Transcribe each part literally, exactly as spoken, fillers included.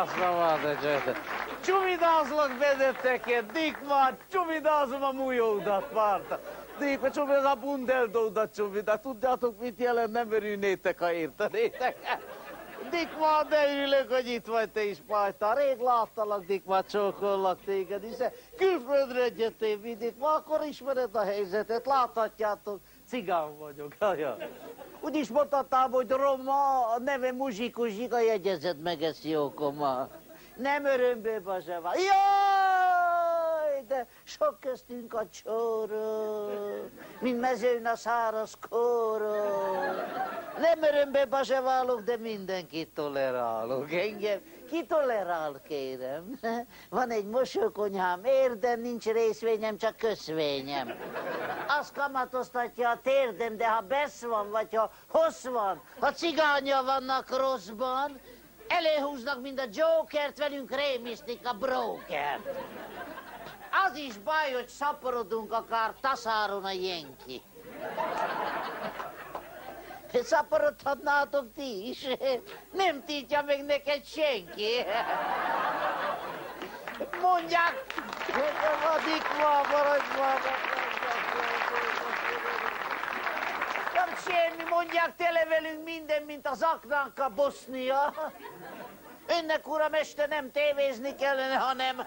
van, de csöte. Csumidázlak benneteket, Dikmár, csumidázom a mújódat, Márta. Dikmár, csumidázom a bundeldódat, csumidát. Tudjátok, mit jelent, nem örülnétek, ha értenétek. Dikmár, de örülök, hogy itt vagy te is, Pajta. Rég láttalak, Dikmár, csókollak téged, hiszen külföldre jöttél mindig, ma akkor ismered a helyzetet, láthatjátok, cigán vagyok. Úgy is mondhatám, hogy Roma, a neve Muzsikus Zsiga, jegyezett meg ezt jókoma. Nem örömből, Bazsavá. Jaj, de sok köztünk a csóró, mint mezőn a száraz kóró. Nem örömből bazsaválok, de mindenkit tolerálok. Engem ki tolerál, kérem? Van egy mosókonyhám, érdem, nincs részvényem, csak köszvényem. Azt kamatoztatja a térdem, de ha besz van, vagy ha hossz van, ha cigánya vannak rosszban, előhúznak, mint a Jokert, velünk rémisztik a brokert. Az is baj, hogy szaporodunk akár taszáron a jenki. Szaporodhatnátok ti is. Nem tiltja meg neked senki. Mondják, a Dikmár, maradj már. Nem semmi, mondják, tele velünk minden, mint az Aknánka Bosznia. Önnek, uram, este nem tévézni kellene, hanem...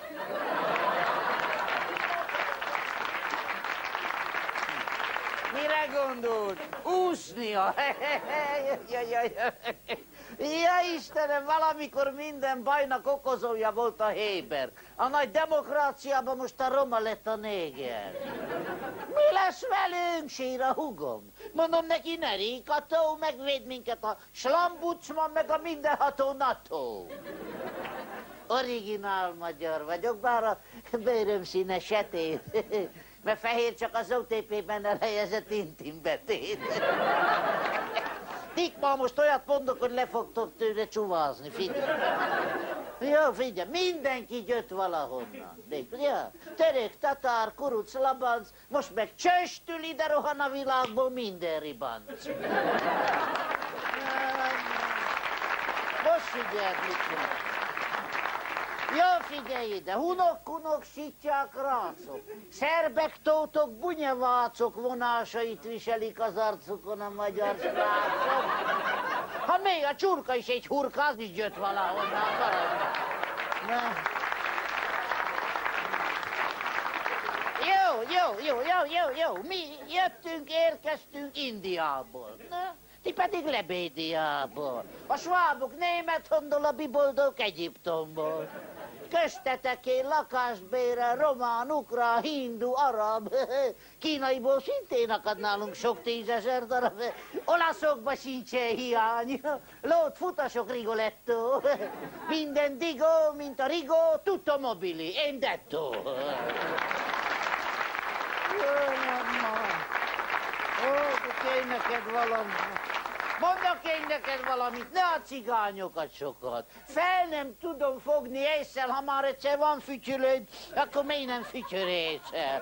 Mire gondolt? Úsznia? Ja, ja, ja. Ja, Istenem, valamikor minden bajnak okozója volt a Héber. A nagy demokráciában most a roma lett a néger. Mi lesz velünk, sír a hugom? Mondom neki, ne ríkató, megvéd minket a slambucman, meg a mindenható NATO. Originál magyar vagyok, bár a bőröm színe setét. Mert fehér csak az o té pében elhelyezett intim betét. Dikmár, most olyat mondok, hogy le fogtok tőle csuvázni, figyelj. Jó, figyelj, mindenki jött valahonnan. Ja, török, tatár, kuruc, labanc, most meg csöstül ide rohan a világból minden ribanc. Most figyelj, mit mondom. Jó, figyelj ide, hunok, kunok, sittyák, rácok, szerbek, tótok, bunyevácok vonásait viselik az arcukon a magyar srácok. Ha még a csurka is egy hurka, az is jött valahonnan, maradj. Jó, jó, jó, jó, jó, jó, mi jöttünk, érkeztünk Indiából. Na? Ti pedig Lebédiából. A svábok német-hondol, a biboldók Egyiptomból. Köztetek én lakást bérel, román, ukrán, hindu, arab, kínaiból szintén akad nálunk sok tízezer darab, olaszokba sincsen hiány, lót, futasok, rigoletto, minden digó, mint a rigó, tutto mobili, én detto. Ó, kény neked valami. Mondok én neked valamit, ne a cigányokat sokat. Fel nem tudom fogni észsel, ha már egyszer van fütyülőd, akkor még nem fütyöl egyszer.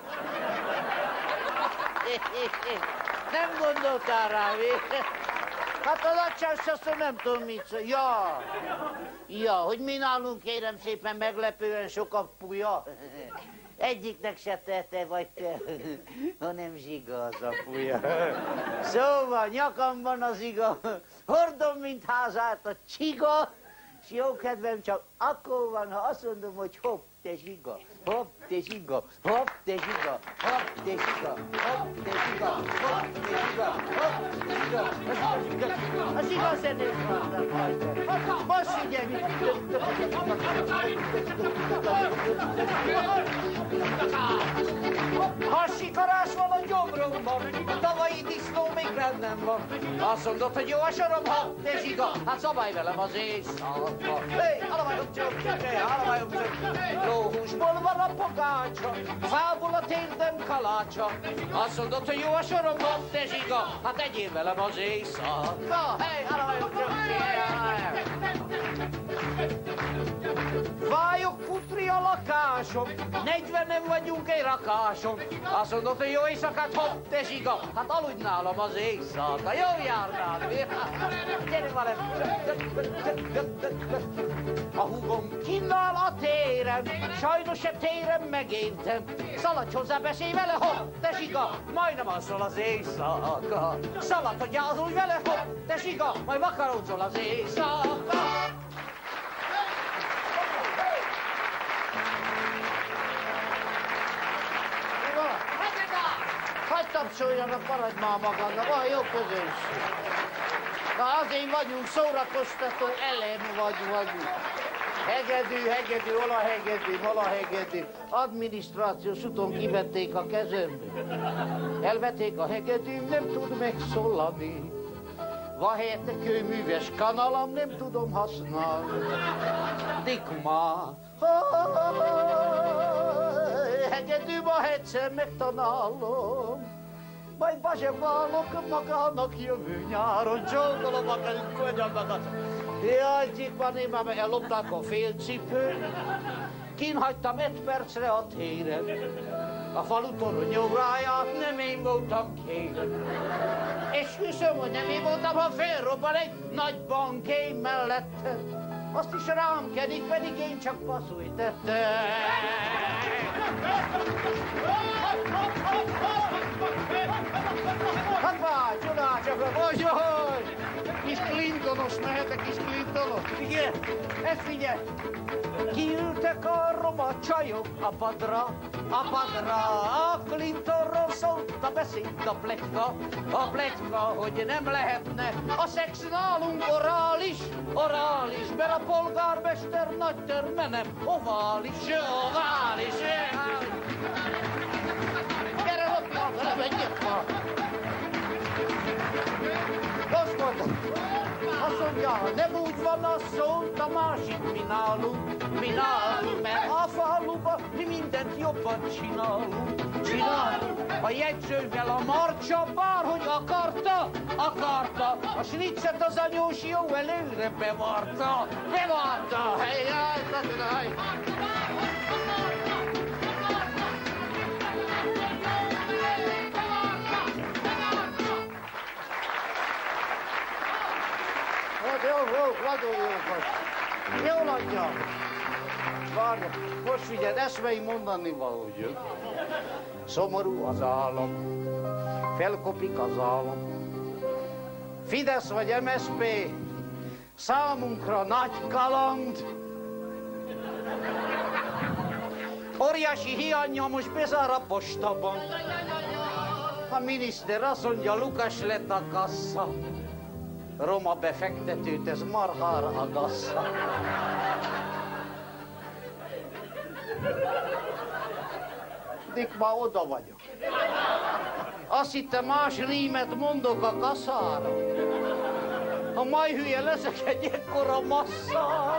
Nem gondoltál rá, mi? Hát az acsász, azt nem tudom mit szól. Ja, ja, hogy mi nálunk kérem szépen meglepően sok a puja. Egyiknek se tette vagy te, hanem zsiga az a puja. Szóval nyakamban az iga, hordom, mint házát a csiga, s jó kedvem csak akkor van, ha azt mondom, hogy hopp, te zsiga, hopp, te zsiga, hopp, te zsiga, hopp, te zsiga, hopp, te zsiga, hopp, te zsiga, hopp, te zsiga, a zsiga, a zsiga zenét mondtam majd. Most figyelj, mit ha sikarás van a gyomromban, a tavalyi disznó még bennem van. Azt mondod, hogy jó a sorom, ha te zsiga, hát szabálj velem az éjszaka. Hé, halományom csak, hé, halományom csak. Lóhúsból van a pogácsa, fából a térdem kalácsa. Azt mondod, hogy jó a sorom, ha te zsiga, hát egyél velem az éjszaka. Hé, halományom csak, hé, Vályok putri a lakásom, negyvenen vagyunk egy rakáson. Azt mondod, hogy jó éjszakát, hopp, te zsiga, hát aludj nálam az éjszaka. Jó járnál, gyere velem. A húgom kinnál a téren, sajnos e téren megéntem. Szaladj hozzá, beszélj vele, hopp, te zsiga, majdnem alszol az éjszaka. Szaladj, hogy gyázolj vele, hopp, te zsiga, majd vakaródzol az éjszaka. Hadd tapsoljanak, maradj már magadnak, van jó közönség. Na azért vagyunk, szórakoztató elem vagy vagyunk. Hegedű, hegedű, hol a hegedű, hol a hegedű. Adminisztrációs úton kivették a kezembe. Elvették a hegedűm, nem tud megszólani. Van helyette kőműves kanalam, nem tudom használni. Dikma, hegedűm a egyszer megtanálom. Majd bazseválok magának jövő nyáron, csókolom a könyvagadat. Jaj, Dikma, én már ellopták a félcipőn. Kin hagytam egy percre a téren. A falu toronyóráját nem én voltam kérem. És hiszem, hogy nem én voltam, ha felrobban egy nagy bankély mellette. Azt is rám kedik, pedig én csak passzúj tettem. Hát várj, csodácsakra, hogy hogy! Kis Clintonos, mehetek kis Clintonos? Igen, ezt figyelj! Kiültek a roma csajok a padra, a padra, a Clintonról szólt a beszéd, a pletyka, a pletyka, hogy nem lehetne a szex nálunk orális, orális, mert a polgármester nagy termenem ovális, ovális, gyere ott már, vele menjek már! Most mondom, azt mondja, nem úgy van, az szólt a másik, mi nálunk, mi nálunk, mert a faluba mi mindent jobban csinálunk, csinálunk. A jegyzővel a marcsa bárhogy akarta, akarta, a sliccet az anyós jó előre bevarta, bevarta, hely, hely, hely. Jó, jó, nagyon jó vagy. Jól adja. Várj, most figyeld, eszmei mondani valahogy. Szomorú az állam, felkopik az állam. Fidesz vagy em es zé pé, számunkra nagy kaland. Óriási hiánya most bezár a postaban. A miniszter azt mondja, Lukas lett a kassa. Roma befektetőt, ez marhára agassza. Dikma, oda vagyok. Azt hittem, más rímet mondok a kaszára. Ha majd hülye leszek egy ekkora massza.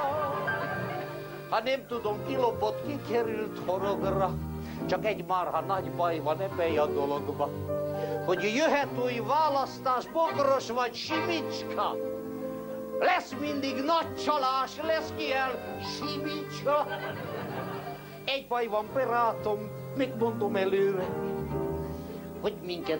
Ha nem tudom, kilopott, kikerült horogra. Csak egy marha nagy baj van ebben a dologba. Hogy jöhet új választás, Bogros vagy Simicska. Lesz mindig nagy csalás, lesz ki el Simicska. Egy baj van, barátom, mit mondom előre, hogy minket